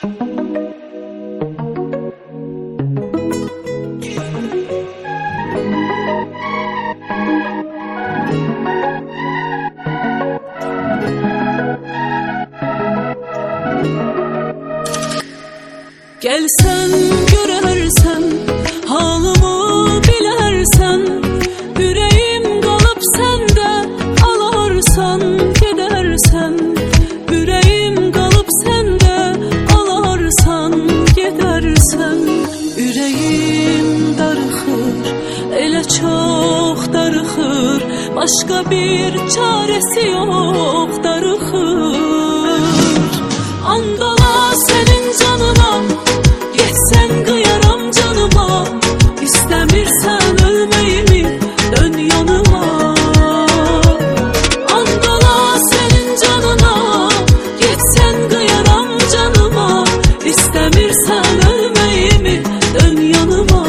Gelsen görersen, halımı bilersen, yüreğim kalıp sende, alarsan gidersen. Yüreğim kalıp sende, alarsan gidersen. Yüreğim darıxır, elə çok darıxır, başka bir çaresi yok, darıxır. Andala senin canına, geçsen kıyaram canıma. İstemirsen ölmeyimi, dön yanıma. Andala senin canına, geçsen kıyaram canıma. İstemirsen ölmeyimi, dön yanıma.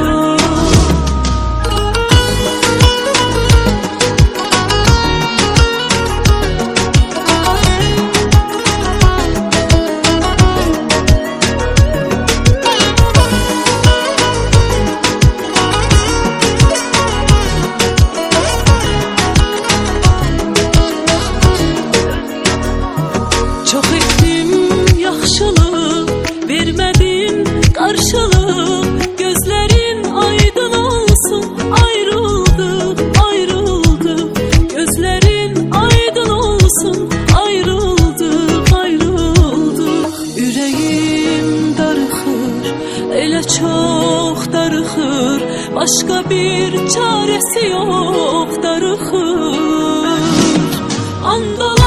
Çok ettim yaxşılığı, vermedin karşılığı. Gözlerin aydın olsun, ayrıldık, ayrıldık. Gözlerin aydın olsun, ayrıldık, ayrıldık. Yüreğim darıxır, elə çok darıxır, başka bir çaresi yok, darıxır. Andala